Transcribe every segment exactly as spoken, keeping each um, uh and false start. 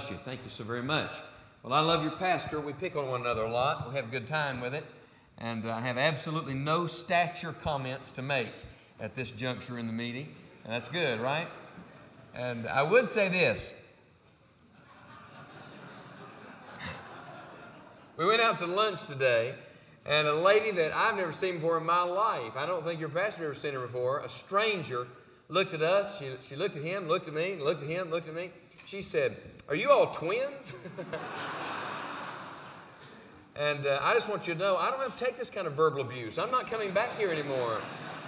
bless you. Thank you so very much. Well, I love your pastor. We pick on one another a lot. We have a good time with it. And I have absolutely no stature comments to make at this juncture in the meeting. And that's good, right? And I would say this. We went out to lunch today, and a lady that I've never seen before in my life, I don't think your pastor ever seen her before, a stranger, looked at us. She, she looked at him, looked at me, looked at him, looked at me. She said, "Are you all twins?" And uh, I just want you to know, I don't have to take this kind of verbal abuse. I'm not coming back here anymore.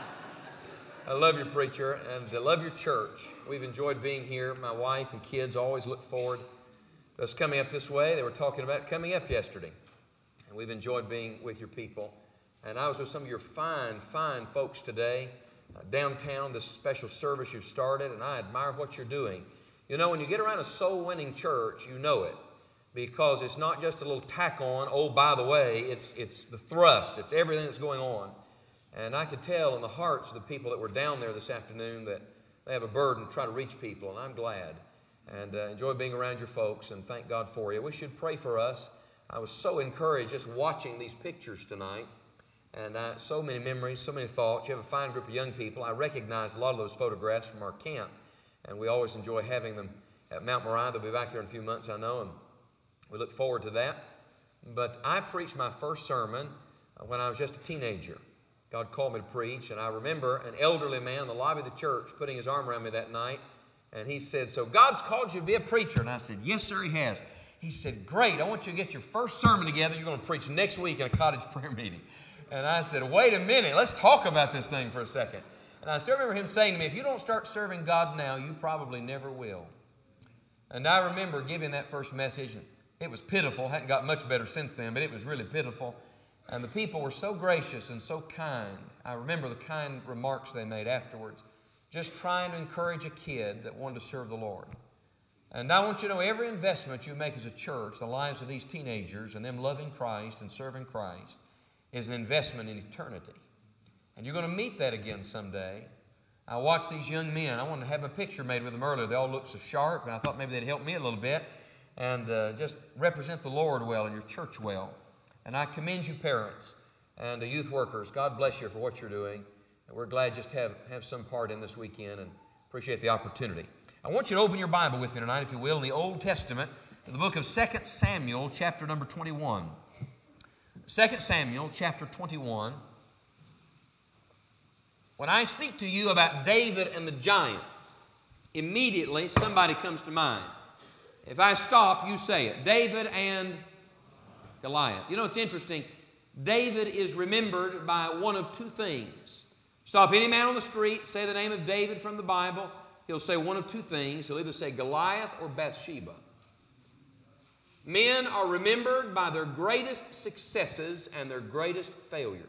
I love your preacher and I love your church. We've enjoyed being here. My wife and kids always look forward to us coming up this way. They were talking about coming up yesterday. And we've enjoyed being with your people. And I was with some of your fine, fine folks today uh, downtown, this special service you've started, and I admire what you're doing. You know, when you get around a soul-winning church, you know it. Because it's not just a little tack on, oh, by the way, it's, it's the thrust, it's everything that's going on. And I could tell in the hearts of the people that were down there this afternoon that they have a burden to try to reach people, and I'm glad. And uh, enjoy being around your folks, and thank God for you. We should pray for us. I was so encouraged just watching these pictures tonight, and uh, so many memories, so many thoughts. You have a fine group of young people. I recognize a lot of those photographs from our camp, and we always enjoy having them at Mount Moriah. They'll be back there in a few months, I know, and we look forward to that. But I preached my first sermon when I was just a teenager. God called me to preach, and I remember an elderly man in the lobby of the church putting his arm around me that night, and he said, "So God's called you to be a preacher?" And I said, "Yes, sir, he has." He said, "Great, I want you to get your first sermon together. You're going to preach next week in a cottage prayer meeting." And I said, "Wait a minute, let's talk about this thing for a second." And I still remember him saying to me, "If you don't start serving God now, you probably never will." And I remember giving that first message, and it was pitiful. Hadn't got much better since then, but it was really pitiful. And the people were so gracious and so kind. I remember the kind remarks they made afterwards, just trying to encourage a kid that wanted to serve the Lord. And I want you to know, every investment you make as a church, the lives of these teenagers and them loving Christ and serving Christ, is an investment in eternity. And you're going to meet that again someday. I watched these young men. I wanted to have a picture made with them earlier. They all looked so sharp, and I thought maybe they'd help me a little bit and uh, just represent the Lord well and your church well. And I commend you parents and the youth workers. God bless you for what you're doing. And we're glad just to have, have some part in this weekend and appreciate the opportunity. I want you to open your Bible with me tonight, if you will, in the Old Testament, in the book of Second Samuel, chapter number twenty-one. Second Samuel, chapter twenty-one. When I speak to you about David and the giant, immediately somebody comes to mind. If I stop, you say it. David and Goliath. You know, it's interesting. David is remembered by one of two things. Stop any man on the street, say the name of David from the Bible. He'll say one of two things. He'll either say Goliath or Bathsheba. Men are remembered by their greatest successes and their greatest failures.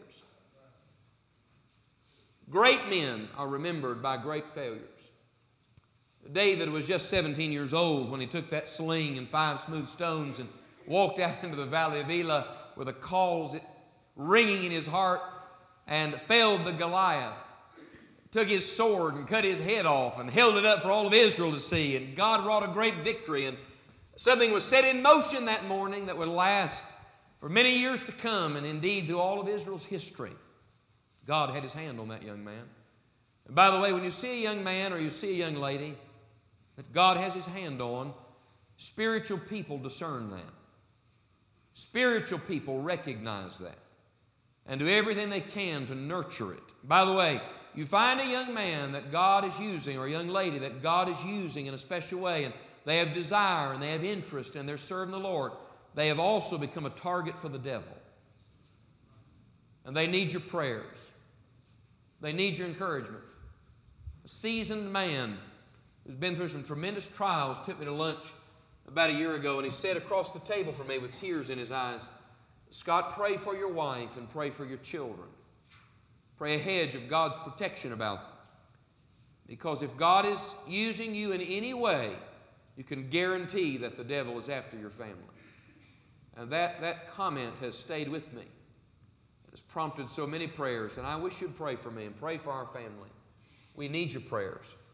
Great men are remembered by great failures. David was just seventeen years old when he took that sling and five smooth stones and walked out into the valley of Elah with a cause ringing in his heart and felled the Goliath. Took his sword and cut his head off and held it up for all of Israel to see. And God wrought a great victory. And something was set in motion that morning that would last for many years to come. And indeed, through all of Israel's history, God had his hand on that young man. And by the way, when you see a young man or you see a young lady that God has his hand on, spiritual people discern that. Spiritual people recognize that and do everything they can to nurture it. By the way, you find a young man that God is using or a young lady that God is using in a special way, and they have desire and they have interest and they're serving the Lord, they have also become a target for the devil. And they need your prayers. They need your encouragement. A seasoned man who's been through some tremendous trials took me to lunch about a year ago, and he sat across the table from me with tears in his eyes. "Scott, pray for your wife and pray for your children. Pray a hedge of God's protection about them. Because if God is using you in any way, you can guarantee that the devil is after your family." And that, that comment has stayed with me. It has prompted so many prayers, and I wish you'd pray for me and pray for our family. We need your prayers.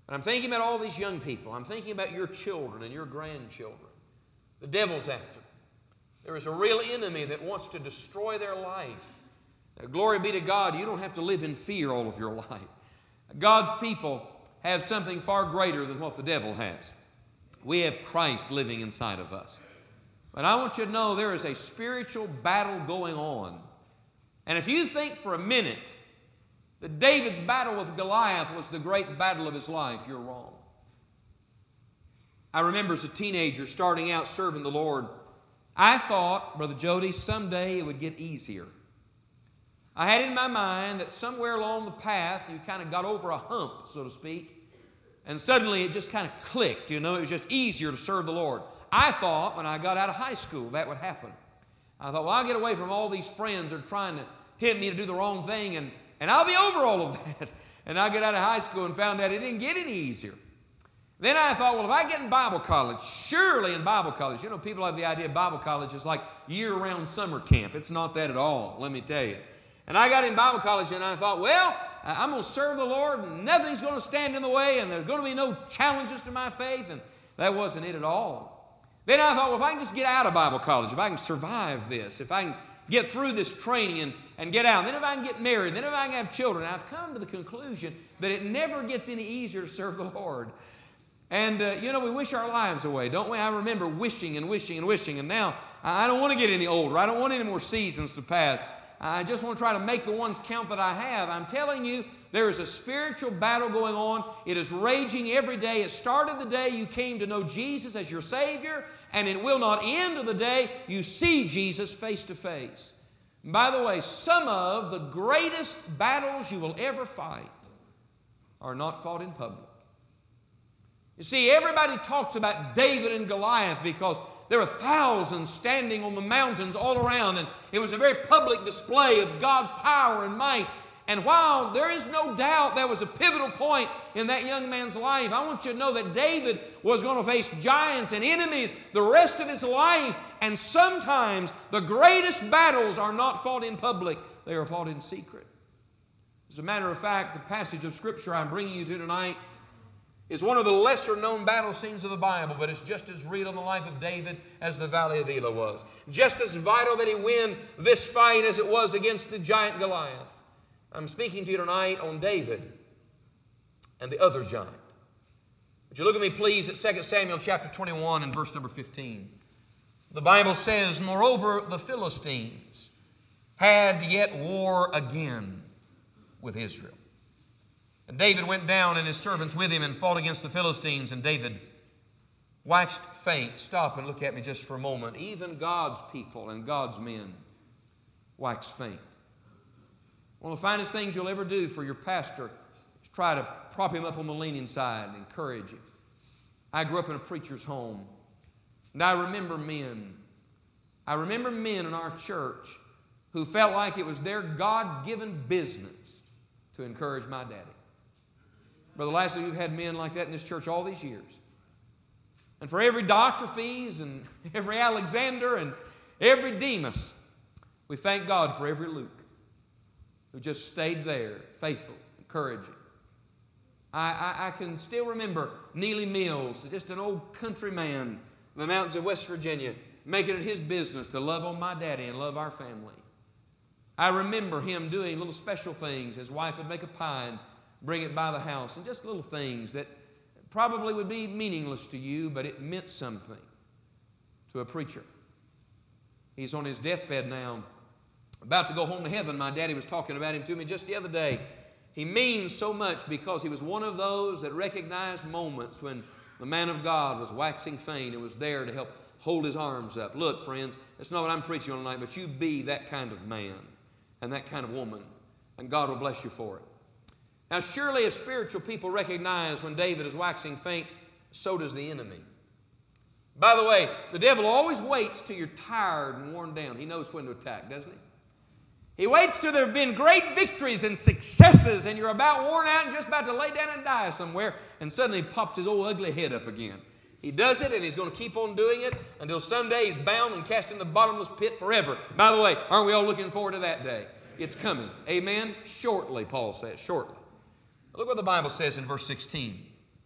And I'm thinking about all these young people. I'm thinking about your children and your grandchildren. The devil's after them. There is a real enemy that wants to destroy their life. Now, glory be to God, you don't have to live in fear all of your life. God's people have something far greater than what the devil has. We have Christ living inside of us. But I want you to know there is a spiritual battle going on. And if you think for a minute that David's battle with Goliath was the great battle of his life, you're wrong. I remember as a teenager starting out serving the Lord, I thought, Brother Jody, someday it would get easier. I had in my mind that somewhere along the path you kind of got over a hump, so to speak, and suddenly it just kind of clicked. You know, it was just easier to serve the Lord. I thought when I got out of high school that would happen. I thought, well, I'll get away from all these friends that are trying to tempt me to do the wrong thing, and, and I'll be over all of that. And I got out of high school and found out it didn't get any easier. Then I thought, well, if I get in Bible college, surely in Bible college, you know, people have the idea Bible college is like year-round summer camp. It's not that at all, let me tell you. And I got in Bible college and I thought, well, I'm going to serve the Lord and nothing's going to stand in the way and there's going to be no challenges to my faith. And that wasn't it at all. Then I thought, well, if I can just get out of Bible college, if I can survive this, if I can get through this training and, and get out, then if I can get married, then if I can have children, I've come to the conclusion that it never gets any easier to serve the Lord. And, uh, you know, we wish our lives away, don't we? I remember wishing and wishing and wishing, and now I don't want to get any older. I don't want any more seasons to pass. I just want to try to make the ones count that I have. I'm telling you, there is a spiritual battle going on. It is raging every day. It started the day you came to know Jesus as your Savior, and it will not end to the day you see Jesus face to face. And by the way, some of the greatest battles you will ever fight are not fought in public. You see, everybody talks about David and Goliath because there were thousands standing on the mountains all around, and it was a very public display of God's power and might. And while there is no doubt there was a pivotal point in that young man's life, I want you to know that David was going to face giants and enemies the rest of his life. And sometimes the greatest battles are not fought in public, they are fought in secret. As a matter of fact, the passage of Scripture I'm bringing you to tonight is one of the lesser known battle scenes of the Bible, but it's just as real in the life of David as the Valley of Elah was. Just as vital that he win this fight as it was against the giant Goliath. I'm speaking to you tonight on David and the other giant. Would you look at me please at Second Samuel chapter twenty-one and verse number fifteen. The Bible says, moreover, the Philistines had yet war again with Israel. And David went down and his servants with him and fought against the Philistines. And David waxed faint. Stop and look at me just for a moment. Even God's people and God's men wax faint. One of the finest things you'll ever do for your pastor is try to prop him up on the leaning side and encourage him. I grew up in a preacher's home. And I remember men. I remember men in our church who felt like it was their God-given business to encourage my daddy. Brother Lashley, we've had men like that in this church all these years. And for every Diotrephes and every Alexander and every Demas, we thank God for every Luke who just stayed there, faithful, encouraging. I, I, I can still remember Neely Mills, just an old country man in the mountains of West Virginia, making it his business to love on my daddy and love our family. I remember him doing little special things. His wife would make a pie and bring it by the house, and just little things that probably would be meaningless to you, but it meant something to a preacher. He's on his deathbed now, about to go home to heaven. My daddy was talking about him to me just the other day. He means so much because he was one of those that recognized moments when the man of God was waxing faint and was there to help hold his arms up. Look, friends, that's not what I'm preaching on tonight, but you be that kind of man and that kind of woman, and God will bless you for it. Now, surely if spiritual people recognize when David is waxing faint, so does the enemy. By the way, the devil always waits till you're tired and worn down. He knows when to attack, doesn't he? He waits till there have been great victories and successes and you're about worn out and just about to lay down and die somewhere, and suddenly he pops his old ugly head up again. He does it, and he's going to keep on doing it until someday he's bound and cast in the bottomless pit forever. By the way, aren't we all looking forward to that day? It's coming. Amen? Shortly, Paul says, shortly. Look what the Bible says in verse sixteen.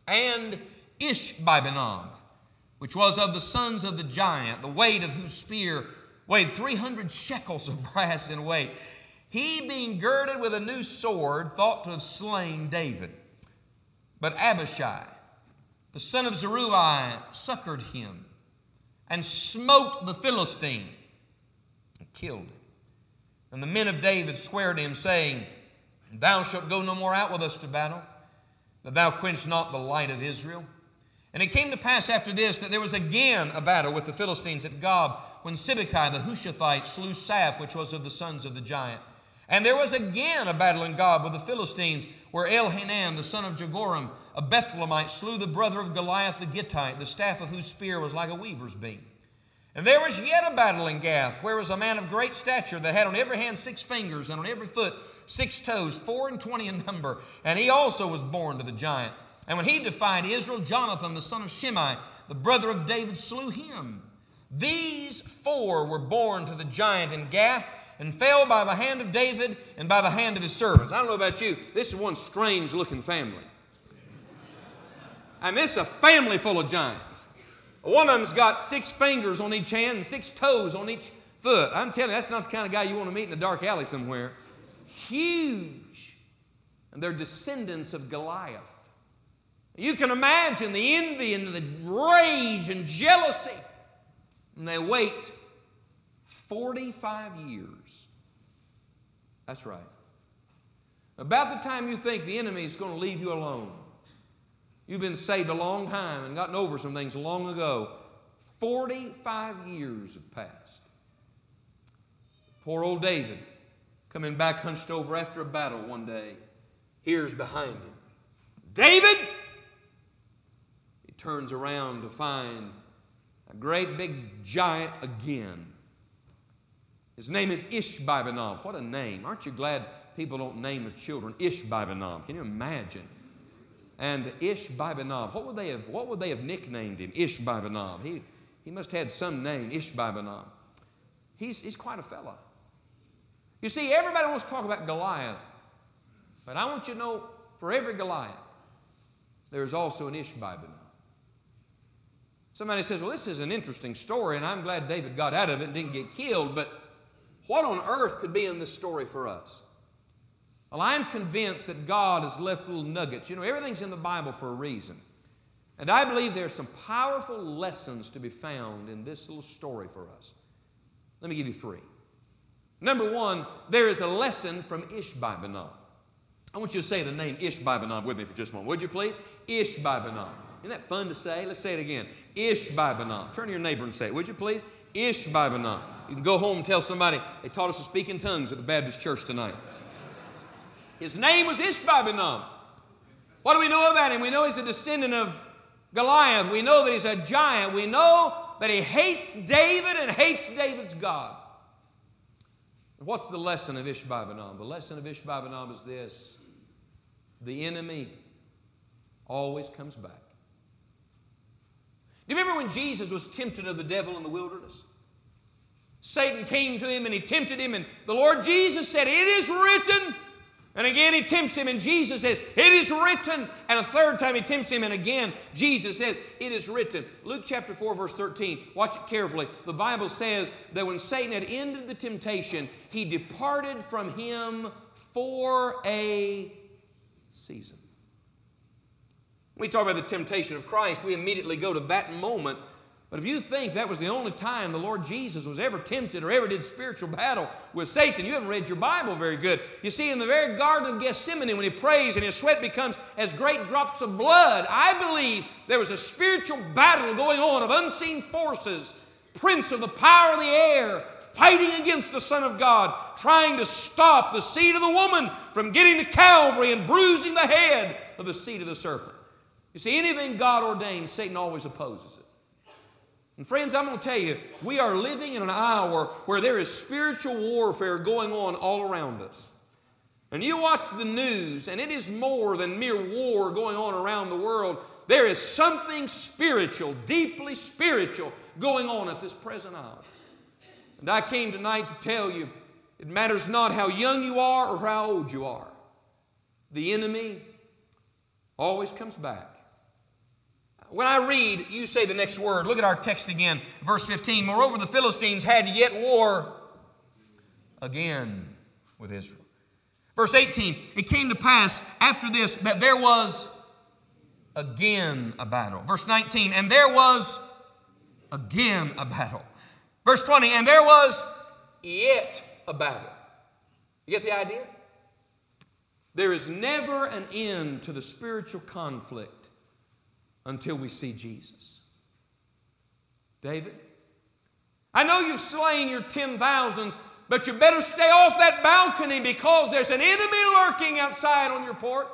and Ishbi-benob, which was of the sons of the giant, the weight of whose spear weighed three hundred shekels of brass in weight. He, being girded with a new sword, thought to have slain David. But Abishai, the son of Zeruiah, succored him and smote the Philistine and killed him. And the men of David sware to him, saying, Thou shalt go no more out with us to battle, that thou quench not the light of Israel. And it came to pass after this that there was again a battle with the Philistines at Gob, when Sibbecai the Hushathite slew Saph, which was of the sons of the giant. And there was again a battle in Gob with the Philistines, where Elhanan the son of Jehoram, a Bethlehemite, slew the brother of Goliath the Gittite, the staff of whose spear was like a weaver's beam. And there was yet a battle in Gath, where was a man of great stature that had on every hand six fingers, and on every foot six toes, four and twenty in number. And he also was born to the giant. And when he defied Israel, Jonathan the son of Shimei, the brother of David, slew him. These four were born to the giant in Gath, and fell by the hand of David and by the hand of his servants. I don't know about you, this is one strange looking family. I mean, this is a family full of giants. One of them's got six fingers on each hand and six toes on each foot. I'm telling you, that's not the kind of guy you want to meet in a dark alley somewhere. Huge. And they're descendants of Goliath. You can imagine the envy and the rage and jealousy. And they wait forty-five years. That's right. About the time you think the enemy is going to leave you alone, you've been saved a long time and gotten over some things long ago. forty-five years have passed. Poor old David, coming back hunched over after a battle one day, hears behind him, David! He turns around to find a great big giant again. His name is Ishbi-benob. What a name. Aren't you glad people don't name their children Ishbi-benob? Can you imagine? And Ishbi-benob, what would they have, what would they have nicknamed him? Ishbi-benob. He, he must have had some name, Ishbi-benob. He's, he's quite a fella. You see, everybody wants to talk about Goliath, but I want you to know, for every Goliath, there is also an Ishbi-benob. Somebody says, well, this is an interesting story, and I'm glad David got out of it and didn't get killed, but what on earth could be in this story for us? Well, I'm convinced that God has left little nuggets. You know, everything's in the Bible for a reason. And I believe there are some powerful lessons to be found in this little story for us. Let me give you three. Number one, there is a lesson from Ishbi-benob. I want you to say the name Ishbi-benob with me for just a moment. Would you please? Ishbi-benob. Isn't that fun to say? Let's say it again. Ishbi-benob. Turn to your neighbor and say it, would you please? Ishbi-benob. You can go home and tell somebody, they taught us to speak in tongues at the Baptist church tonight. His name was Ishbi-benob. What do we know about him? We know he's a descendant of Goliath. We know that he's a giant. We know that he hates David and hates David's God. What's the lesson of Ishbi-benob? The lesson of Ishbi-benob is this: the enemy always comes back. Do you remember when Jesus was tempted of the devil in the wilderness? Satan came to him and he tempted him, and the Lord Jesus said, it is written. And again he tempts him, and Jesus says, it is written. And a third time he tempts him, and again Jesus says, it is written. Luke chapter four, verse thirteen, watch it carefully. The Bible says that when Satan had ended the temptation, he departed from him for a season. When we talk about the temptation of Christ, we immediately go to that moment. But if you think that was the only time the Lord Jesus was ever tempted or ever did spiritual battle with Satan, you haven't read your Bible very good. You see, in the very Garden of Gethsemane, when he prays and his sweat becomes as great drops of blood, I believe there was a spiritual battle going on of unseen forces, prince of the power of the air, fighting against the Son of God, trying to stop the seed of the woman from getting to Calvary and bruising the head of the seed of the serpent. You see, anything God ordains, Satan always opposes it. And friends, I'm going to tell you, we are living in an hour where there is spiritual warfare going on all around us. And you watch the news, and it is more than mere war going on around the world. There is something spiritual, deeply spiritual, going on at this present hour. And I came tonight to tell you, it matters not how young you are or how old you are. The enemy always comes back. When I read, you say the next word. Look at our text again, verse fifteen. Moreover, the Philistines had yet war again with Israel. Verse eighteen, it came to pass after this that there was again a battle. Verse nineteen, and there was again a battle. Verse twenty, and there was yet a battle. You get the idea? There is never an end to the spiritual conflict until we see Jesus. David, I know you've slain your ten thousands, but you better stay off that balcony because there's an enemy lurking outside on your porch.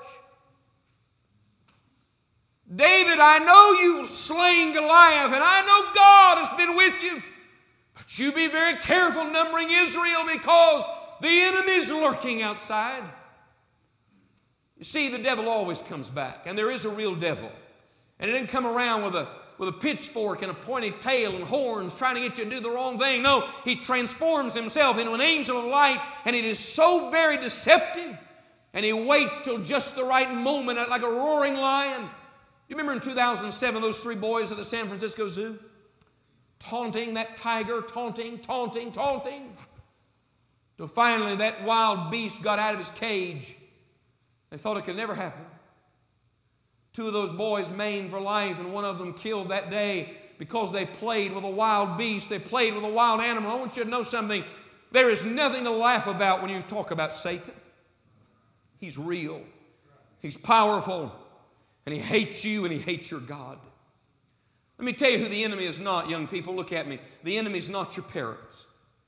David, I know you've slain Goliath, and I know God has been with you, but you be very careful numbering Israel because the enemy's lurking outside. You see, the devil always comes back, and there is a real devil. And he didn't come around with a, with a pitchfork and a pointed tail and horns trying to get you to do the wrong thing. No, he transforms himself into an angel of light, and it is so very deceptive. And he waits till just the right moment like a roaring lion. You remember in two thousand seven, those three boys at the San Francisco Zoo? Taunting that tiger, taunting, taunting, taunting. Till finally that wild beast got out of his cage. They thought it could never happen. Two of those boys maimed for life, and one of them killed that day because they played with a wild beast. They played with a wild animal. I want you to know something. There is nothing to laugh about when you talk about Satan. He's real. He's powerful. And he hates you and he hates your God. Let me tell you who the enemy is not, young people. Look at me. The enemy is not your parents.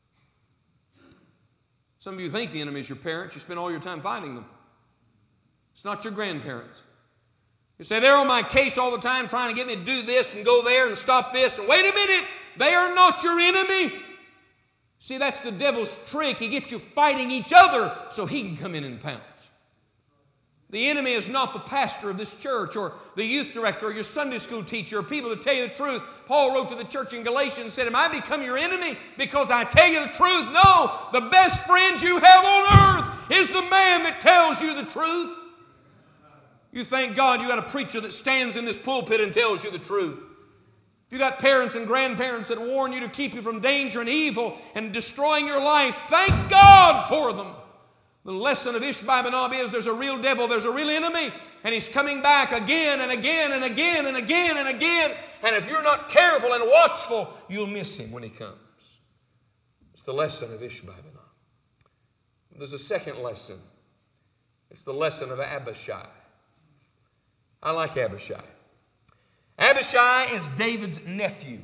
Some of you think the enemy is your parents. You spend all your time fighting them. It's not your grandparents. You say, they're on my case all the time trying to get me to do this and go there and stop this. And wait a minute, they are not your enemy. See, that's the devil's trick. He gets you fighting each other so he can come in and pounce. The enemy is not the pastor of this church or the youth director or your Sunday school teacher or people that tell you the truth. Paul wrote to the church in Galatians and said, am I become your enemy because I tell you the truth? No, the best friend you have on earth is the man that tells you the truth. You thank God you got a preacher that stands in this pulpit and tells you the truth. If you got parents and grandparents that warn you to keep you from danger and evil and destroying your life, thank God for them. The lesson of Ishbi-benob is there's a real devil, there's a real enemy, and he's coming back again and again and again and again and again. And if you're not careful and watchful, you'll miss him when he comes. It's the lesson of Ishbi-benob. There's a second lesson. It's the lesson of Abishai. I like Abishai. Abishai is David's nephew.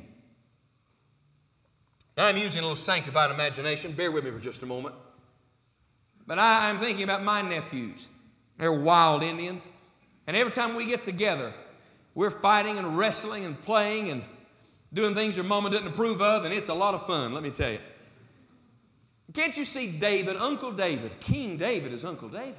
Now I'm using a little sanctified imagination. Bear with me for just a moment. But I, I'm thinking about my nephews. They're wild Indians. And every time we get together, we're fighting and wrestling and playing and doing things your mama didn't approve of, and it's a lot of fun, let me tell you. Can't you see David, Uncle David? King David is Uncle David.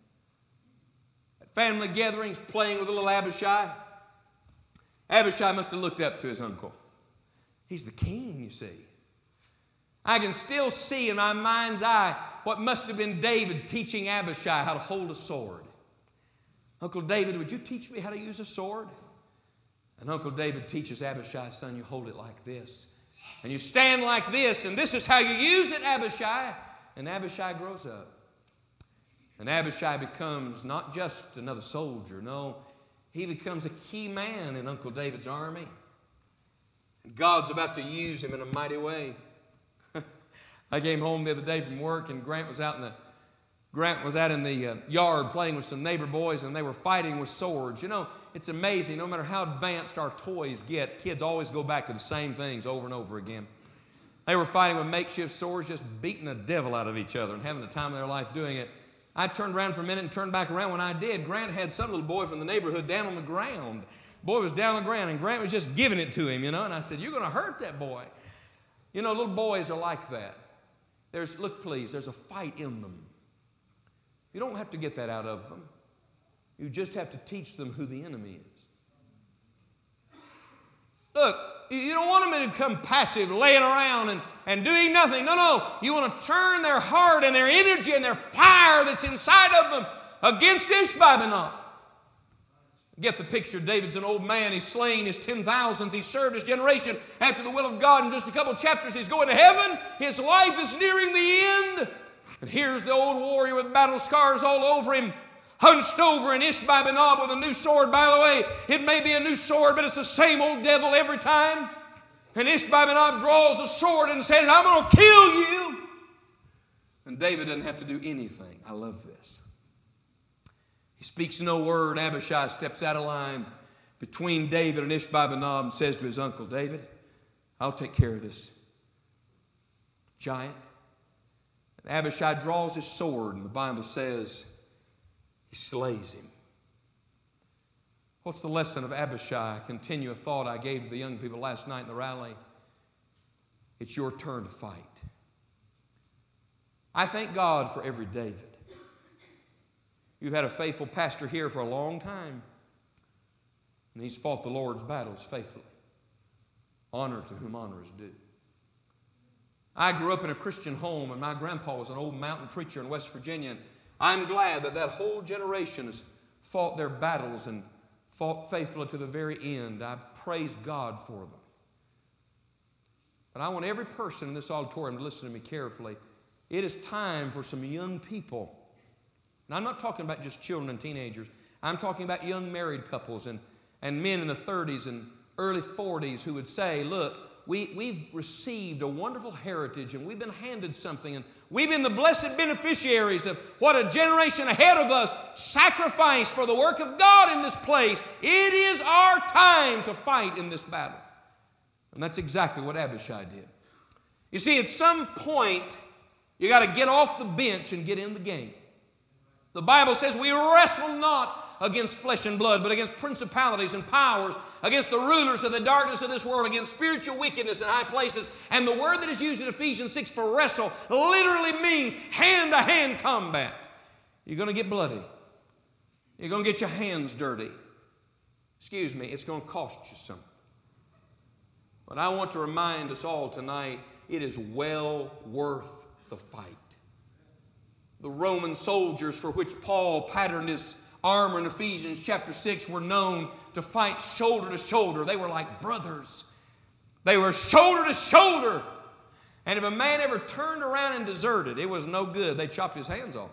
At family gatherings, playing with a little Abishai. Abishai must have looked up to his uncle. He's the king, you see. I can still see in my mind's eye what must have been David teaching Abishai how to hold a sword. Uncle David, would you teach me how to use a sword? And Uncle David teaches Abishai, son, you hold it like this. And you stand like this, and this is how you use it, Abishai. And Abishai grows up. And Abishai becomes not just another soldier. No, he becomes a key man in Uncle David's army. And God's about to use him in a mighty way. I came home the other day from work, and Grant was out in the Grant was out in the uh, yard playing with some neighbor boys, and they were fighting with swords. You know, it's amazing. No matter how advanced our toys get, kids always go back to the same things over and over again. They were fighting with makeshift swords, just beating the devil out of each other and having the time of their life doing it. I turned around for a minute and turned back around. When I did, Grant had some little boy from the neighborhood down on the ground. Boy was down on the ground, and Grant was just giving it to him, you know. And I said, you're going to hurt that boy. You know, little boys are like that. There's, look, please, there's a fight in them. You don't have to get that out of them. You just have to teach them who the enemy is. Look, you don't want them to become passive, laying around and, and doing nothing. No, no. You want to turn their heart and their energy and their fire that's inside of them against Ishbi-benob. Get the picture. David's an old man. He's slain his ten thousands. He's served his generation after the will of God. In just a couple of chapters, he's going to heaven. His life is nearing the end. And here's the old warrior with battle scars all over him, hunched over in Ishbi-Benob with a new sword. By the way, it may be a new sword, but it's the same old devil every time. And Ishbi-Benob draws the sword and says, I'm going to kill you. And David doesn't have to do anything. I love this. He speaks no word. Abishai steps out of line between David and Ishbi-Benob and says to his uncle, David, I'll take care of this giant. And Abishai draws his sword, and the Bible says he slays him. What's the lesson of Abishai? Continue a thought I gave to the young people last night in the rally. It's your turn to fight. I thank God for every David. You've had a faithful pastor here for a long time, and he's fought the Lord's battles faithfully. Honor to whom honor is due. I grew up in a Christian home, and my grandpa was an old mountain preacher in West Virginia. And I'm glad that that whole generation has fought their battles and fought faithfully to the very end. I praise God for them. But I want every person in this auditorium to listen to me carefully. It is time for some young people. Now, I'm not talking about just children and teenagers. I'm talking about young married couples and, and men in the thirties and early forties who would say, look, we, we've received a wonderful heritage and we've been handed something and we've been the blessed beneficiaries of what a generation ahead of us sacrificed for the work of God in this place. It is our time to fight in this battle. And that's exactly what Abishai did. You see, at some point, you got to get off the bench and get in the game. The Bible says we wrestle not against flesh and blood, but against principalities and powers, against the rulers of the darkness of this world, against spiritual wickedness in high places. And the word that is used in Ephesians six for wrestle literally means hand-to-hand combat. You're going to get bloody. You're going to get your hands dirty. Excuse me, it's going to cost you something. But I want to remind us all tonight, it is well worth the fight. The Roman soldiers for which Paul patterned his armor in Ephesians chapter six were known to fight shoulder to shoulder. They were like brothers. They were shoulder to shoulder. And if a man ever turned around and deserted, it was no good. They chopped his hands off.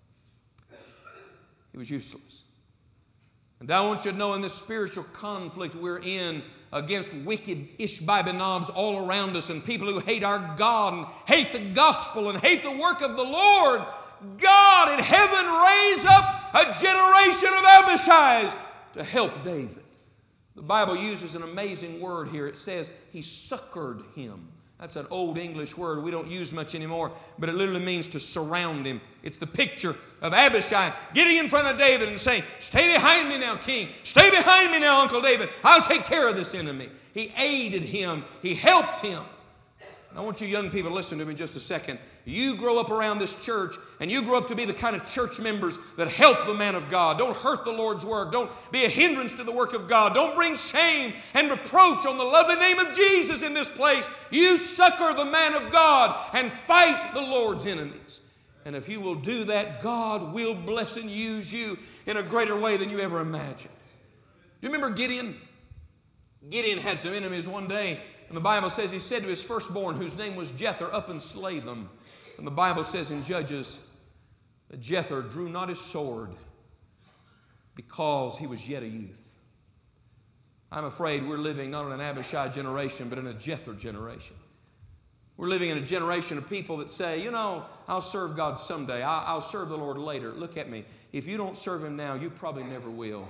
He was useless. And I want you to know in this spiritual conflict we're in against wicked Ishbi-Benobs all around us and people who hate our God and hate the gospel and hate the work of the Lord, God in heaven raised up a generation of Abishais to help David. The Bible uses an amazing word here. It says he succored him. That's an old English word we don't use much anymore, but it literally means to surround him. It's the picture of Abishai getting in front of David and saying, stay behind me now, king. Stay behind me now, Uncle David. I'll take care of this enemy. He aided him. He helped him. And I want you young people to listen to me just a second. You grow up around this church, and you grow up to be the kind of church members that help the man of God. Don't hurt the Lord's work. Don't be a hindrance to the work of God. Don't bring shame and reproach on the lovely name of Jesus in this place. You succor the man of God and fight the Lord's enemies. And if you will do that, God will bless and use you in a greater way than you ever imagined. Do you remember Gideon? Gideon had some enemies one day, and the Bible says he said to his firstborn, whose name was Jether, up and slay them. And the Bible says in Judges that Jether drew not his sword because he was yet a youth. I'm afraid we're living not in an Abishai generation, but in a Jether generation. We're living in a generation of people that say, you know, I'll serve God someday. I'll, I'll serve the Lord later. Look at me. If you don't serve Him now, you probably never will.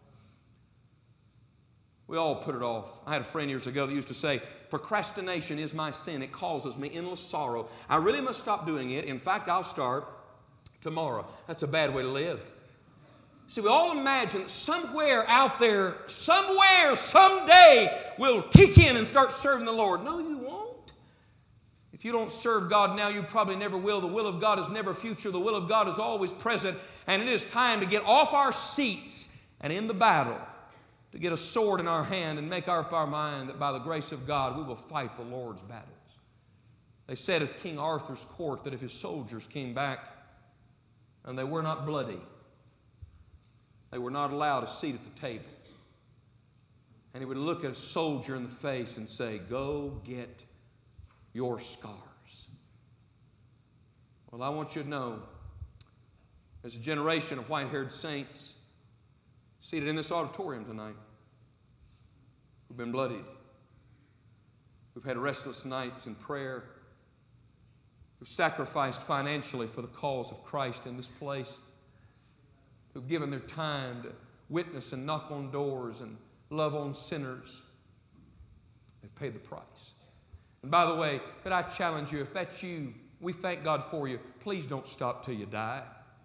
We all put it off. I had a friend years ago that used to say, procrastination is my sin. It causes me endless sorrow. I really must stop doing it. In fact, I'll start tomorrow. That's a bad way to live. See, we all imagine that somewhere out there, somewhere, someday, we'll kick in and start serving the Lord. No, you won't. If you don't serve God now, you probably never will. The will of God is never future. The will of God is always present. And it is time to get off our seats and in the battle, to get a sword in our hand and make up our mind that by the grace of God we will fight the Lord's battles. They said of King Arthur's court that if his soldiers came back and they were not bloody, They were not allowed a seat at the table. And he would look at a soldier in the face and say, "Go get your scars." Well, I want you to know, there's a generation of white-haired saints seated in this auditorium tonight who've been bloodied, who've had restless nights in prayer, who've sacrificed financially for the cause of Christ in this place, who've given their time to witness and knock on doors and love on sinners. They've paid the price. And by the way, could I challenge you, if that's you, we thank God for you. Please don't stop till you die.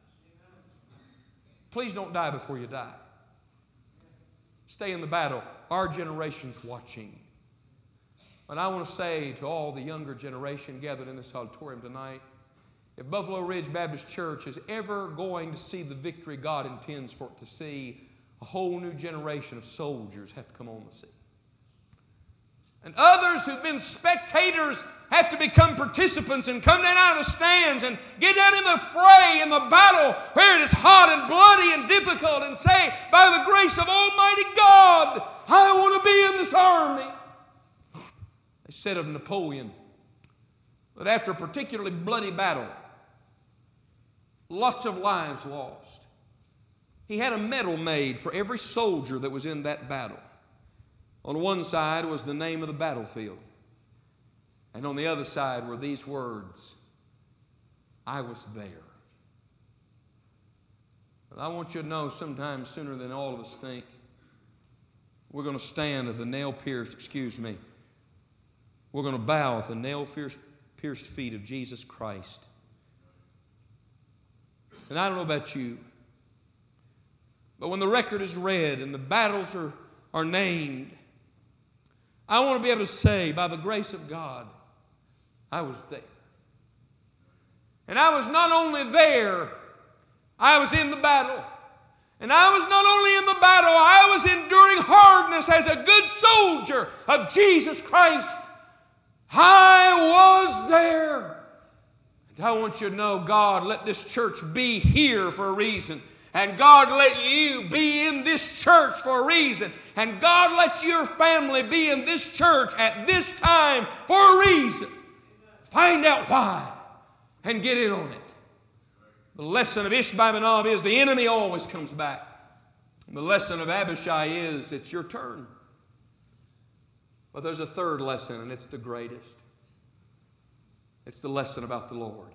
Please don't die before you die. Stay in the battle. Our generation's watching. And I want to say to all the younger generation gathered in this auditorium tonight, if Buffalo Ridge Baptist Church is ever going to see the victory God intends for it to see, a whole new generation of soldiers have to come on the scene. And others who've been spectators have to become participants and come down out of the stands and get down in the fray, in the battle where it is hot and bloody and difficult, and say, by the grace of Almighty God, I want to be in this army. They said of Napoleon that after a particularly bloody battle, lots of lives lost, he had a medal made for every soldier that was in that battle. On one side was the name of the battlefield, and on the other side were these words, "I was there." And I want you to know, sometime sooner than all of us think, we're going to stand at the nail-pierced, excuse me, we're going to bow at the nail-pierced feet of Jesus Christ. And I don't know about you, but when the record is read and the battles are, are named, I want to be able to say, by the grace of God, I was there. And I was not only there, I was in the battle. And I was not only in the battle, I was enduring hardness as a good soldier of Jesus Christ. I was there. And I want you to know, God, let this church be here for a reason. And God, let you be in this church for a reason. And God, let your family be in this church at this time for a reason. Find out why and get in on it. The lesson of Ishbi-Benob is the enemy always comes back. And the lesson of Abishai is it's your turn. But there's a third lesson, and it's the greatest. It's the lesson about the Lord.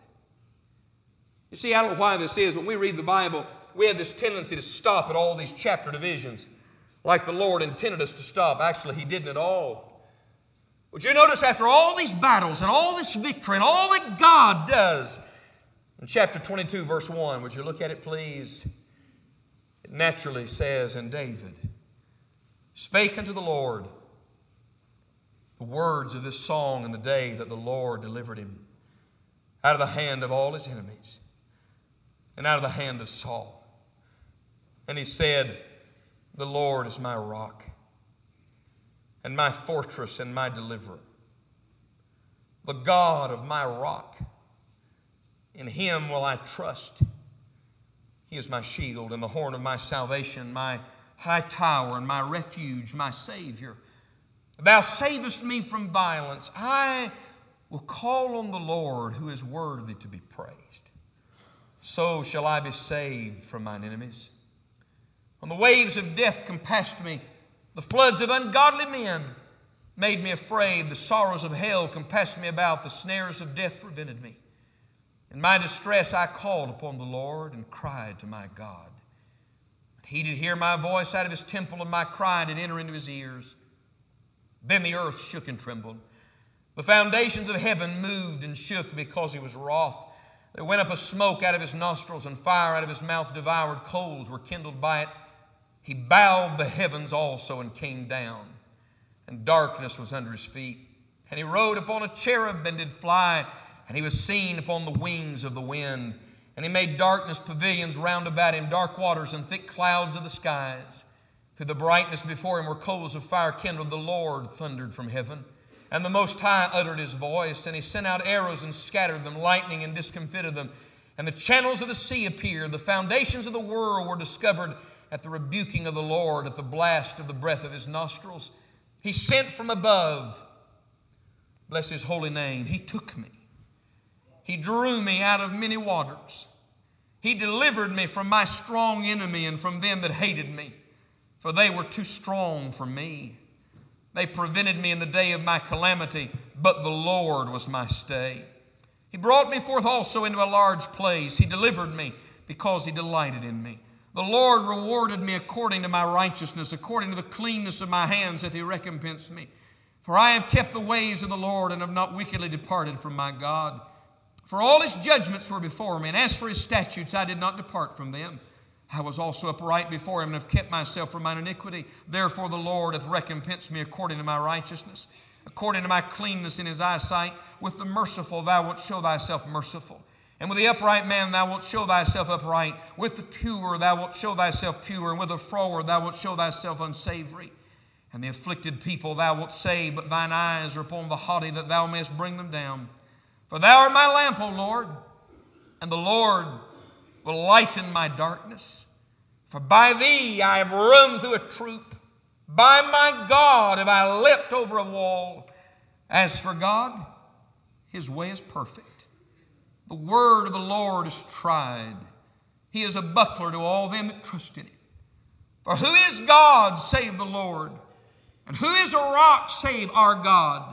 You see, I don't know why this is. When we read the Bible, we have this tendency to stop at all these chapter divisions, like the Lord intended us to stop. Actually, He didn't at all. Would you notice after all these battles and all this victory and all that God does, in chapter twenty-two, verse one, would you look at it, please? It naturally says, "And David spake unto the Lord the words of this song in the day that the Lord delivered him out of the hand of all his enemies and out of the hand of Saul. And he said, The Lord is my rock and my fortress and my deliverer, the God of my rock. In Him will I trust. He is my shield and the horn of my salvation, my high tower and my refuge, my Savior. Thou savest me from violence. I will call on the Lord, who is worthy to be praised. So shall I be saved from mine enemies. When the waves of death compassed me, the floods of ungodly men made me afraid. The sorrows of hell compassed me about. The snares of death prevented me. In my distress I called upon the Lord and cried to my God. He did hear my voice out of His temple, and my cry did enter into His ears. Then the earth shook and trembled. The foundations of heaven moved and shook because He was wroth. There went up a smoke out of His nostrils, and fire out of His mouth devoured. Coals were kindled by it. He bowed the heavens also and came down, and darkness was under His feet. And He rode upon a cherub and did fly, and He was seen upon the wings of the wind. And He made darkness pavilions round about Him, dark waters and thick clouds of the skies. Through the brightness before Him were coals of fire kindled. The Lord thundered from heaven, and the Most High uttered His voice. And He sent out arrows and scattered them, lightning and discomfited them. And the channels of the sea appeared. The foundations of the world were discovered. at the rebuking of the Lord, at the blast of the breath of His nostrils. He sent from above. Bless His holy name. He took me. He drew me out of many waters. He delivered me from my strong enemy and from them that hated me, for they were too strong for me. They prevented me in the day of my calamity, but the Lord was my stay. He brought me forth also into a large place. He delivered me because He delighted in me. The Lord rewarded me according to my righteousness, according to the cleanness of my hands hath He recompensed me. For I have kept the ways of the Lord and have not wickedly departed from my God. For all His judgments were before me, and as for His statutes, I did not depart from them. I was also upright before Him, and have kept myself from mine iniquity. Therefore the Lord hath recompensed me according to my righteousness, according to my cleanness in His eyesight. With the merciful thou wilt show thyself merciful, and with the upright man thou wilt show thyself upright. With the pure thou wilt show thyself pure, and with the froward thou wilt show thyself unsavory. And the afflicted people thou wilt save, but thine eyes are upon the haughty, that thou mayest bring them down. For thou art my lamp, O Lord, and the Lord will lighten my darkness. For by Thee I have run through a troop. By my God have I leapt over a wall. As for God, His way is perfect. The word of the Lord is tried. He is a buckler to all them that trust in Him. For who is God save the Lord? And who is a rock save our God?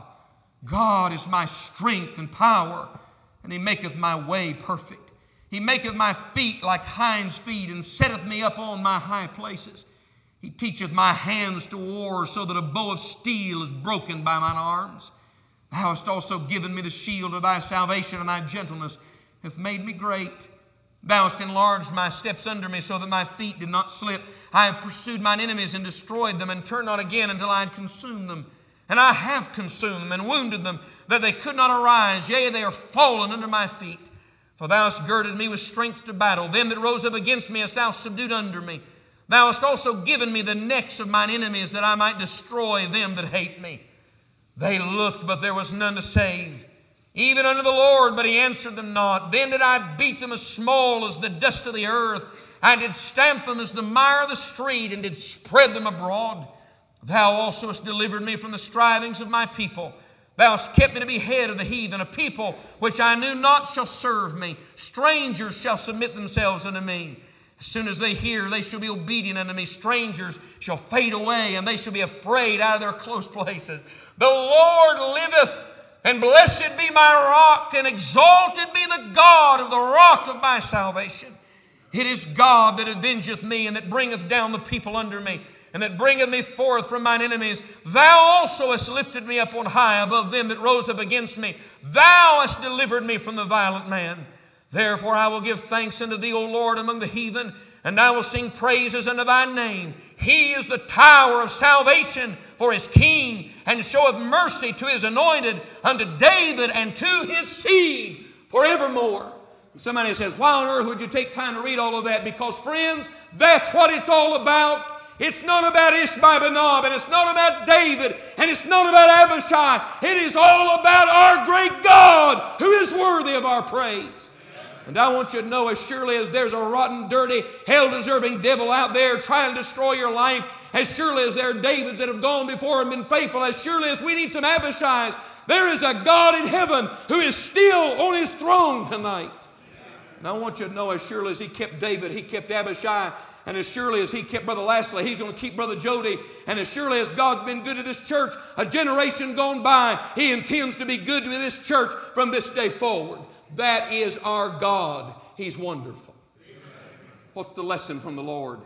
God is my strength and power, and He maketh my way perfect. He maketh my feet like hinds' feet, and setteth me up on my high places. He teacheth my hands to war, so that a bow of steel is broken by mine arms. Thou hast also given me the shield of Thy salvation, and Thy gentleness hath made me great. Thou hast enlarged my steps under me, so that my feet did not slip. I have pursued mine enemies and destroyed them, and turned not again until I had consumed them. And I have consumed them and wounded them, that they could not arise. Yea, they are fallen under my feet. For Thou hast girded me with strength to battle. Them that rose up against me hast Thou subdued under me. Thou hast also given me the necks of mine enemies, that I might destroy them that hate me. They looked, but there was none to save, even unto the Lord, but He answered them not. Then did I beat them as small as the dust of the earth. I did stamp them as the mire of the street, and did spread them abroad. Thou also hast delivered me from the strivings of my people. Thou hast kept me to be head of the heathen. A people which I knew not shall serve me. Strangers shall submit themselves unto me. As soon as they hear, they shall be obedient unto me. Strangers shall fade away, and they shall be afraid out of their close places. The Lord liveth, and blessed be my rock, and exalted be the God of the rock of my salvation. It is God that avengeth me, and that bringeth down the people under me, and that bringeth me forth from mine enemies. Thou also hast lifted me up on high above them that rose up against me. Thou hast delivered me from the violent man. Therefore I will give thanks unto Thee, O Lord, among the heathen, and I will sing praises unto Thy name. He is the tower of salvation for His king, and showeth mercy to His anointed, unto David and to His seed forevermore. Somebody says, why on earth would you take time to read all of that? Because, friends, that's what it's all about. It's not about Ishbi-benob, and it's not about David, and it's not about Abishai. It is all about our great God, who is worthy of our praise. And I want you to know, as surely as there's a rotten, dirty, hell-deserving devil out there trying to destroy your life, as surely as there are Davids that have gone before and been faithful, as surely as we need some Abishais, there is a God in heaven who is still on His throne tonight. And I want you to know, as surely as He kept David, He kept Abishai. And as surely as He kept Brother Lashley, He's going to keep Brother Jody. And as surely as God's been good to this church, a generation gone by, He intends to be good to this church from this day forward. That is our God. He's wonderful. Amen. What's the lesson from the Lord?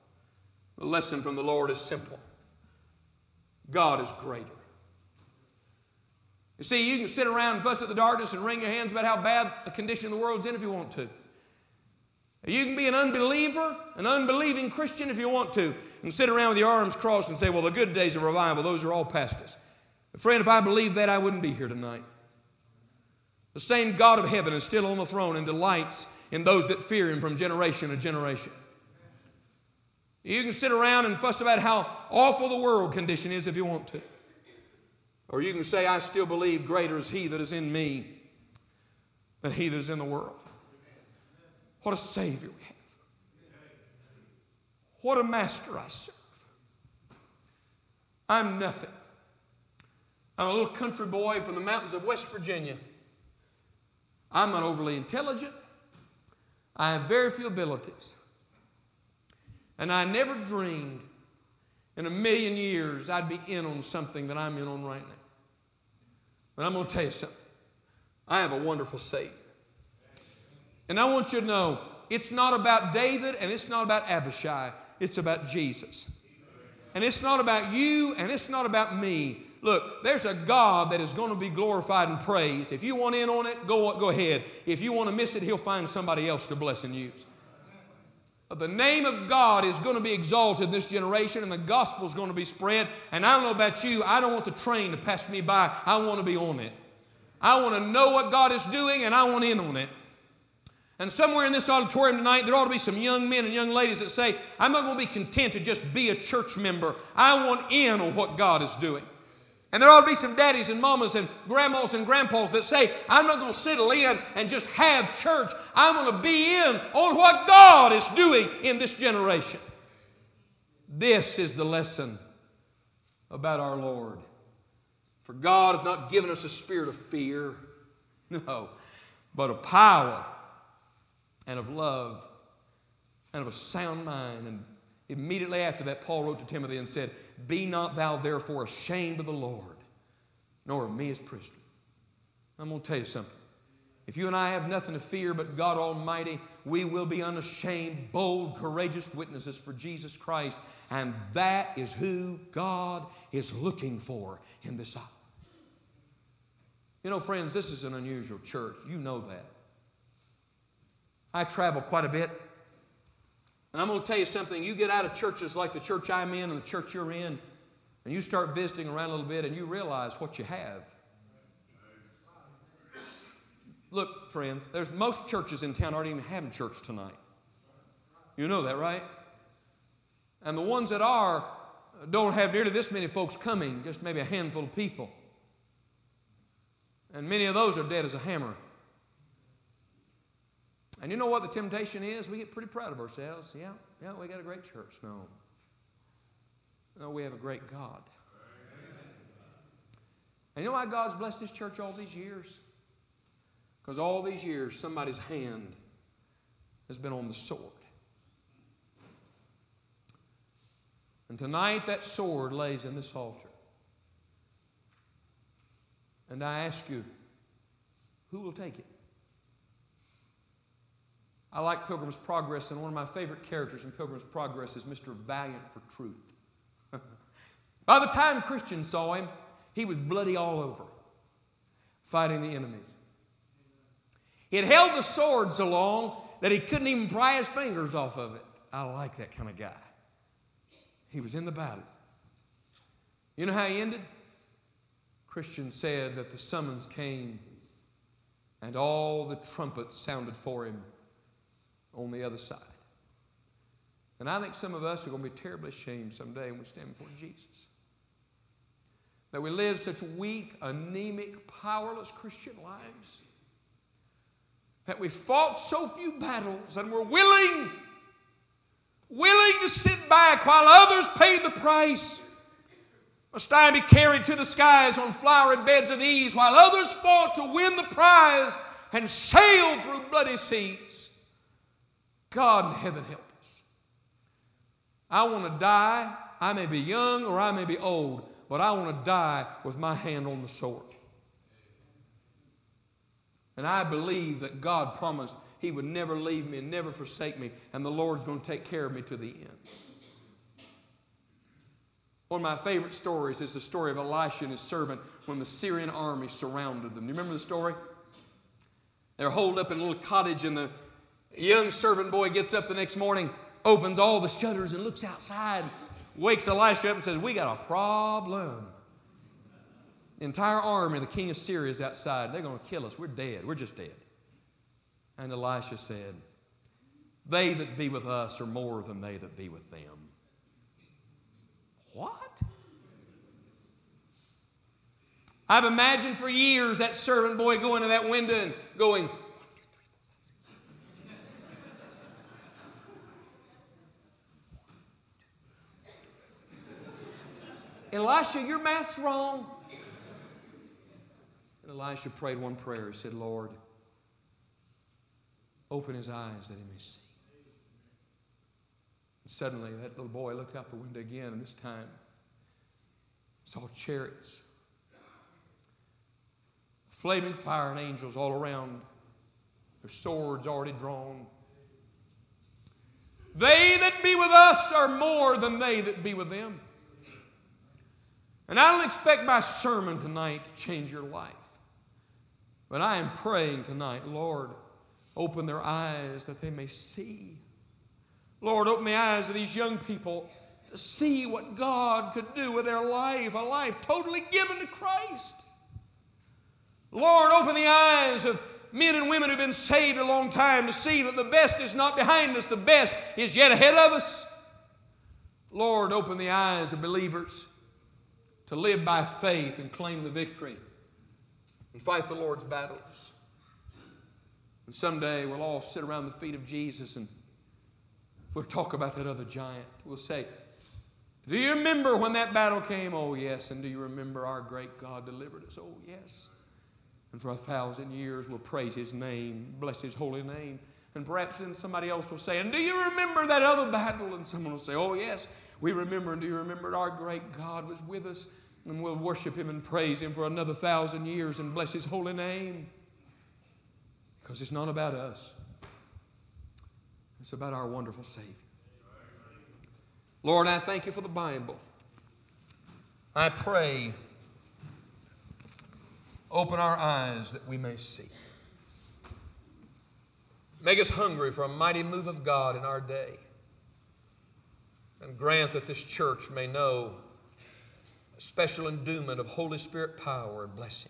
The lesson from the Lord is simple. God is greater. You see, you can sit around and fuss at the darkness and wring your hands about how bad the condition the world's in if you want to. You can be an unbeliever, an unbelieving Christian if you want to, and sit around with your arms crossed and say, well, the good days of revival, those are all past us. But friend, if I believed that, I wouldn't be here tonight. The same God of heaven is still on the throne and delights in those that fear Him from generation to generation. You can sit around and fuss about how awful the world condition is if you want to. Or you can say, I still believe greater is He that is in me than he that is in the world. What a Savior we have. What a master I serve. I'm nothing. I'm a little country boy from the mountains of West Virginia. I'm not overly intelligent. I have very few abilities. And I never dreamed in a million years I'd be in on something that I'm in on right now. But I'm going to tell you something. I have a wonderful Savior. And I want you to know, it's not about David and it's not about Abishai. It's about Jesus. And it's not about you and it's not about me. Look, there's a God that is going to be glorified and praised. If you want in on it, go, go ahead. If you want to miss it, He'll find somebody else to bless and use. But the name of God is going to be exalted in this generation, and the gospel is going to be spread. And I don't know about you, I don't want the train to pass me by. I want to be on it. I want to know what God is doing, and I want in on it. And somewhere in this auditorium tonight, there ought to be some young men and young ladies that say, I'm not going to be content to just be a church member. I want in on what God is doing. And there ought to be some daddies and mamas and grandmas and grandpas that say, I'm not going to settle in and just have church. I'm going to be in on what God is doing in this generation. This is the lesson about our Lord. For God hath not given us a spirit of fear, no, but of power and of love and of a sound mind. And immediately after that, Paul wrote to Timothy and said, be not thou therefore ashamed of the Lord, nor of me as prisoner. I'm going to tell you something. If you and I have nothing to fear but God Almighty, we will be unashamed, bold, courageous witnesses for Jesus Christ. And that is who God is looking for in this hour. You know, friends, this is an unusual church. You know that. I travel quite a bit. And I'm going to tell you something. You get out of churches like the church I'm in and the church you're in, and you start visiting around a little bit, and you realize what you have. Look, friends, there's most churches in town aren't even having church tonight. You know that, right? And the ones that are don't have nearly this many folks coming, just maybe a handful of people. And many of those are dead as a hammer. And you know what the temptation is? We get pretty proud of ourselves. Yeah, yeah, we got a great church. No. No, we have a great God. And you know why God's blessed this church all these years? Because all these years, somebody's hand has been on the sword. And tonight, that sword lays in this altar. And I ask you, who will take it? I like Pilgrim's Progress, and one of my favorite characters in Pilgrim's Progress is Mister Valiant for Truth. By the time Christian saw him, he was bloody all over, fighting the enemies. He had held the sword so long that he couldn't even pry his fingers off of it. I like that kind of guy. He was in the battle. You know how he ended? Christian said that the summons came and all the trumpets sounded for him on the other side. And I think some of us are going to be terribly ashamed someday when we stand before Jesus. That we live such weak, anemic, powerless Christian lives. That we fought so few battles and we're willing, willing to sit back while others paid the price. Must I be carried to the skies on flowery beds of ease while others fought to win the prize and sailed through bloody seas? God in heaven help us. I want to die. I may be young or I may be old, but I want to die with my hand on the sword. And I believe that God promised He would never leave me and never forsake me, and the Lord's going to take care of me to the end. One of my favorite stories is the story of Elisha and his servant when the Syrian army surrounded them. Do you remember the story? They're holed up in a little cottage, and the young servant boy gets up the next morning, opens all the shutters and looks outside, wakes Elisha up and says, "We got a problem. The entire army of the king of Syria is outside. They're going to kill us. We're dead. We're just dead." And Elisha said, "They that be with us are more than they that be with them." What? I've imagined for years that servant boy going to that window and going, Elisha, your math's wrong. And Elisha prayed one prayer. He said, Lord, open his eyes that he may see. And suddenly that little boy looked out the window again, and this time saw chariots, flaming fire, and angels all around, their swords already drawn. They that be with us are more than they that be with them. And I don't expect my sermon tonight to change your life. But I am praying tonight, Lord, open their eyes that they may see. Lord, open the eyes of these young people to see what God could do with their life, a life totally given to Christ. Lord, open the eyes of men and women who've been saved a long time to see that the best is not behind us, the best is yet ahead of us. Lord, open the eyes of believers to live by faith and claim the victory and fight the Lord's battles. And someday we'll all sit around the feet of Jesus and we'll talk about that other giant. We'll say, do you remember when that battle came? Oh, yes. And do you remember our great God delivered us? Oh, yes. And for a thousand years we'll praise His name, bless His holy name. And perhaps then somebody else will say, and do you remember that other battle? And someone will say, oh, yes, we remember. And do you remember our great God was with us? And we'll worship Him and praise Him for another thousand years and bless His holy name. Because it's not about us. It's about our wonderful Savior. Lord, I thank You for the Bible. I pray, open our eyes that we may see. Make us hungry for a mighty move of God in our day. And grant that this church may know a special endowment of Holy Spirit power and blessing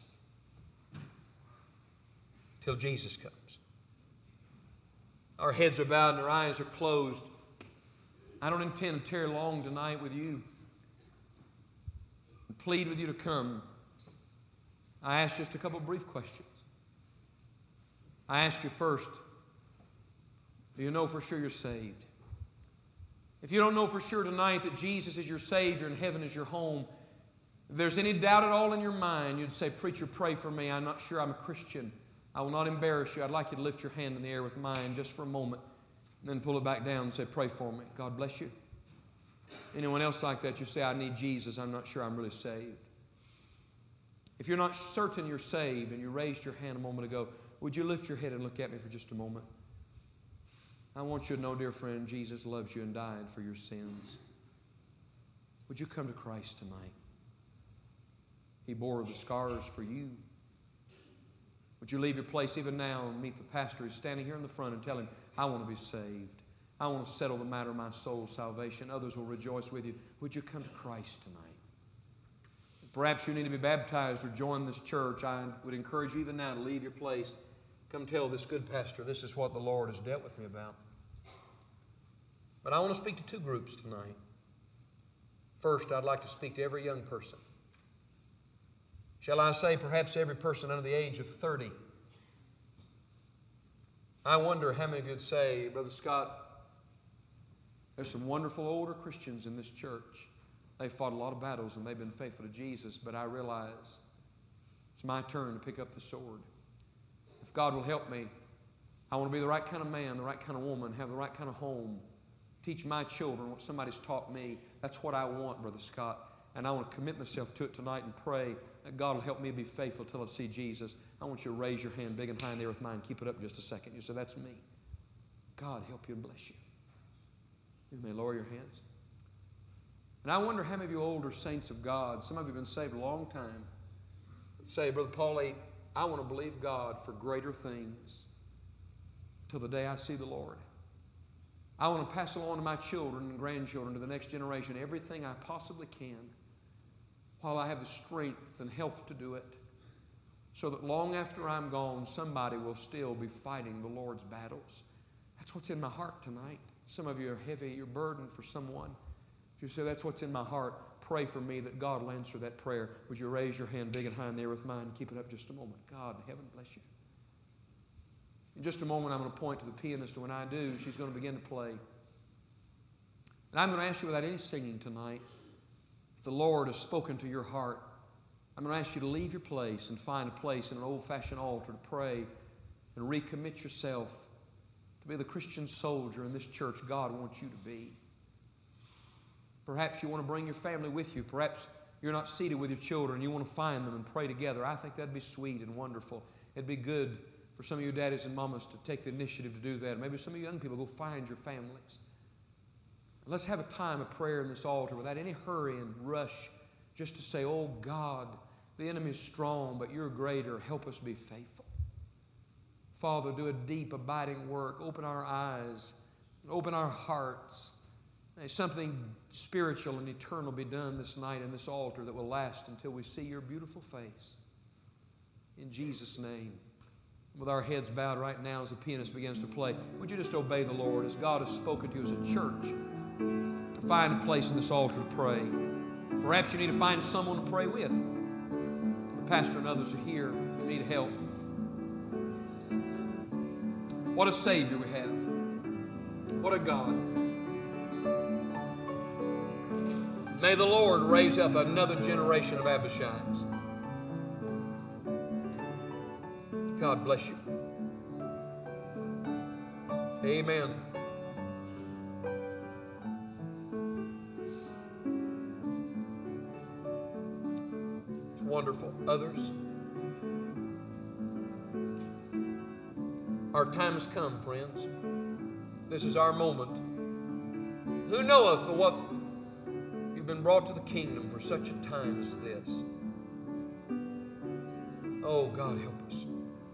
till Jesus comes. Our heads are bowed and our eyes are closed. I don't intend to tarry long tonight with you and plead with you to come. I ask just a couple of brief questions. I ask you first, do you know for sure you're saved? If you don't know for sure tonight that Jesus is your Savior and heaven is your home, if there's any doubt at all in your mind, you'd say, preacher, pray for me. I'm not sure I'm a Christian. I will not embarrass you. I'd like you to lift your hand in the air with mine just for a moment and then pull it back down and say, pray for me. God bless you. Anyone else like that, you say, I need Jesus. I'm not sure I'm really saved. If you're not certain you're saved and you raised your hand a moment ago, would you lift your head and look at me for just a moment? I want you to know, dear friend, Jesus loves you and died for your sins. Would you come to Christ tonight? He bore the scars for you. Would you leave your place even now and meet the pastor who's standing here in the front and tell him, I want to be saved. I want to settle the matter of my soul's salvation. Others will rejoice with you. Would you come to Christ tonight? Perhaps you need to be baptized or join this church. I would encourage you even now to leave your place. Come tell this good pastor, this is what the Lord has dealt with me about. But I want to speak to two groups tonight. First, I'd like to speak to every young person. Shall I say perhaps every person under the age of thirty? I wonder how many of you would say, Brother Scott, there's some wonderful older Christians in this church. They've fought a lot of battles and they've been faithful to Jesus, but I realize it's my turn to pick up the sword. If God will help me, I want to be the right kind of man, the right kind of woman, have the right kind of home, teach my children what somebody's taught me. That's what I want, Brother Scott. And I want to commit myself to it tonight and pray that God will help me be faithful till I see Jesus. I want you to raise your hand big and high in there with mine. Keep it up just a second. You say, that's me. God help you and bless you. You may lower your hands. And I wonder how many of you older saints of God, some of you have been saved a long time, say, Brother Paulie, I want to believe God for greater things till the day I see the Lord. I want to pass along to my children and grandchildren, to the next generation, everything I possibly can while I have the strength and health to do it, so that long after I'm gone, somebody will still be fighting the Lord's battles. That's what's in my heart tonight. Some of you are heavy, you're burdened for someone. If you say, that's what's in my heart, pray for me that God will answer that prayer. Would you raise your hand big and high in there with mine and keep it up just a moment? God in heaven bless you. In just a moment, I'm going to point to the pianist, and when I do, she's going to begin to play. And I'm going to ask you without any singing tonight, If the Lord has spoken to your heart, I'm going to ask you to leave your place and find a place in an old-fashioned altar to pray and recommit yourself to be the Christian soldier in this church God wants you to be. Perhaps you want to bring your family with you. Perhaps you're not seated with your children. You want to find them and pray together. I think that'd be sweet and wonderful. It'd be good for some of you daddies and mamas to take the initiative to do that. Maybe some of you young people go find your families. Let's have a time of prayer in this altar without any hurry and rush, just to say, oh God, the enemy is strong, but you're greater. Help us be faithful. Father, do a deep, abiding work. Open our eyes. Open our hearts. May something spiritual and eternal be done this night in this altar that will last until we see your beautiful face. In Jesus' name. With our heads bowed right now as the pianist begins to play, would you just obey the Lord as God has spoken to you as a church to find a place in this altar to pray. Perhaps you need to find someone to pray with. The pastor and others are here if you need help. What a Savior we have. What a God. May the Lord raise up another generation of Abishais. God bless you. Amen. It's wonderful. Others? Our time has come, friends. This is our moment. Who knoweth but what you've been brought to the kingdom for such a time as this? Oh, God, help us.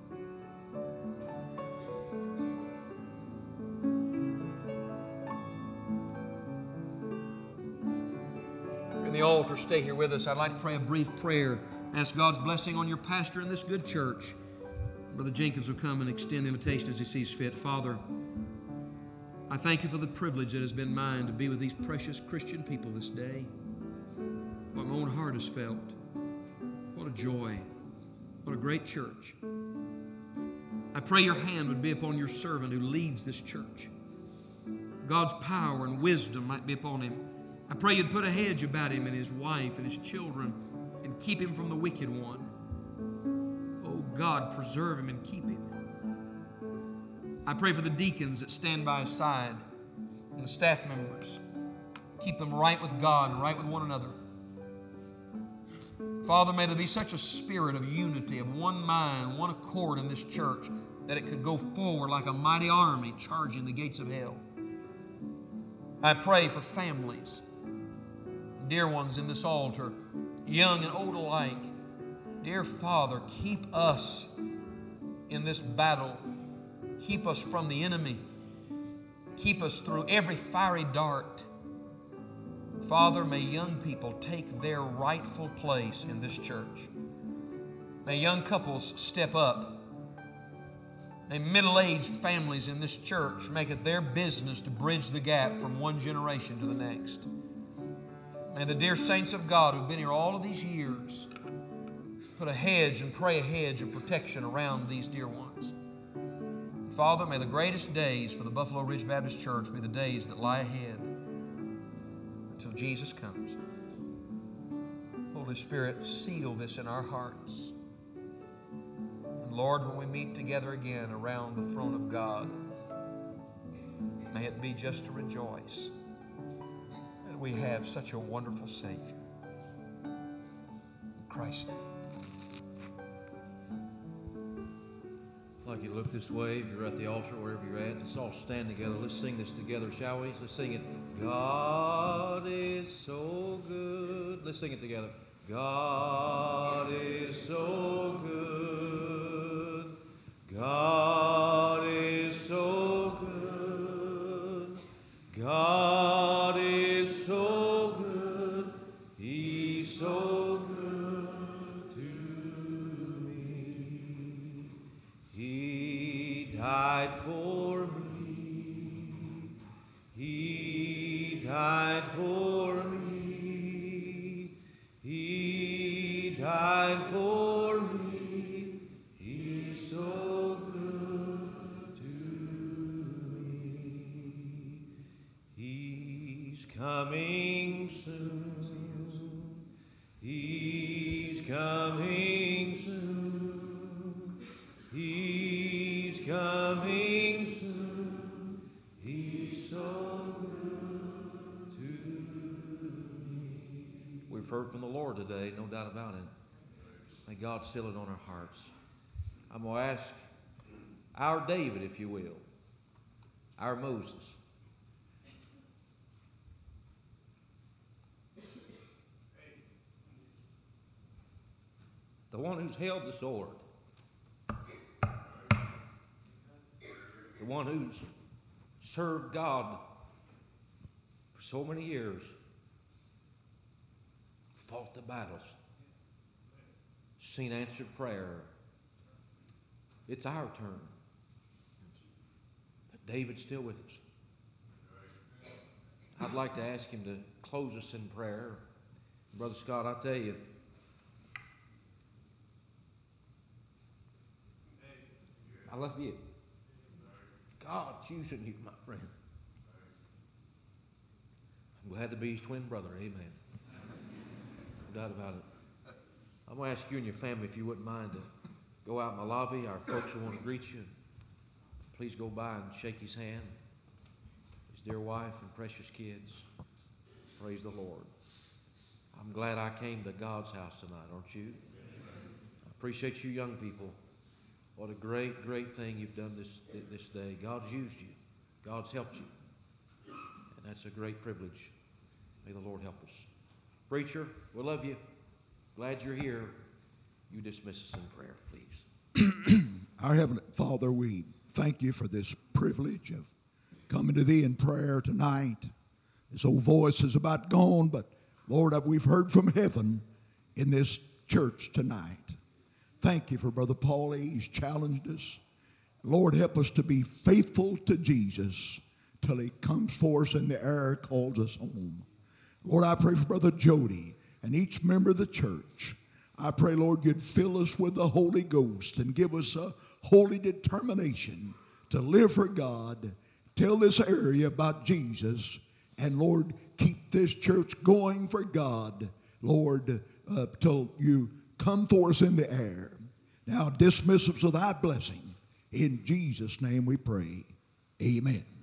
In the altar, stay here with us. I'd like to pray a brief prayer. Ask God's blessing on your pastor in this good church. Brother Jenkins will come and extend the invitation as he sees fit. Father, I thank you for the privilege that has been mine to be with these precious Christian people this day. What my own heart has felt. What a joy. What a great church. I pray your hand would be upon your servant who leads this church. God's power and wisdom might be upon him. I pray you'd put a hedge about him and his wife and his children and keep him from the wicked one. Oh God, preserve him and keep him. I pray for the deacons that stand by his side and the staff members. Keep them right with God and right with one another. Father, may there be such a spirit of unity, of one mind, one accord in this church that it could go forward like a mighty army charging the gates of hell. I pray for families, dear ones in this altar, young and old alike. Dear Father, keep us in this battle. Keep us from the enemy. Keep us through every fiery dart. Father, may young people take their rightful place in this church. May young couples step up. May middle-aged families in this church make it their business to bridge the gap from one generation to the next. May the dear saints of God who've been here all of these years put a hedge and pray a hedge of protection around these dear ones. Father, may the greatest days for the Buffalo Ridge Baptist Church be the days that lie ahead until Jesus comes. Holy Spirit, seal this in our hearts. And Lord, when we meet together again around the throne of God, may it be just to rejoice that we have such a wonderful Savior. In Christ's name. I'd like you to look this way. If you're at the altar, wherever you're at, let's all stand together. Let's sing this together, shall we? Let's sing it. God is so good. Let's sing it together. God is so good. God is so good. God is so good. He's so good to me. He died for me. He died for me. He died for me. He's so good to me. He's coming soon. coming soon. He's so good to me. We've heard from the Lord today, no doubt about it. May God seal it on our hearts. I'm going to ask our David, if you will, our Moses, the one who's held the sword, the one who's served God for so many years, fought the battles, seen answered prayer. It's our turn. But David's still with us. I'd like to ask him to close us in prayer. Brother Scott, I tell you, I love you. God choosing you, my friend. I'm glad to be his twin brother. Amen. No doubt about it. I'm going to ask you and your family, if you wouldn't mind, to go out in the lobby. Our folks will want to greet you. Please go by and shake his hand. His dear wife and precious kids. Praise the Lord. I'm glad I came to God's house tonight, aren't you? I appreciate you young people. What a great, great thing you've done this, this day. God's used you. God's helped you. And that's a great privilege. May the Lord help us. Preacher, we love you. Glad you're here. You dismiss us in prayer, please. Our Heavenly Father, we thank you for this privilege of coming to thee in prayer tonight. This old voice is about gone, but Lord, we've heard from heaven in this church tonight. Thank you for Brother Paulie. He's challenged us. Lord, help us to be faithful to Jesus till he comes for us in the air, calls us home. Lord, I pray for Brother Jody and each member of the church. I pray, Lord, you'd fill us with the Holy Ghost and give us a holy determination to live for God, tell this area about Jesus, and, Lord, keep this church going for God, Lord, uh, till you come for us in the air. Now dismiss us with thy blessing. In Jesus' name we pray. Amen.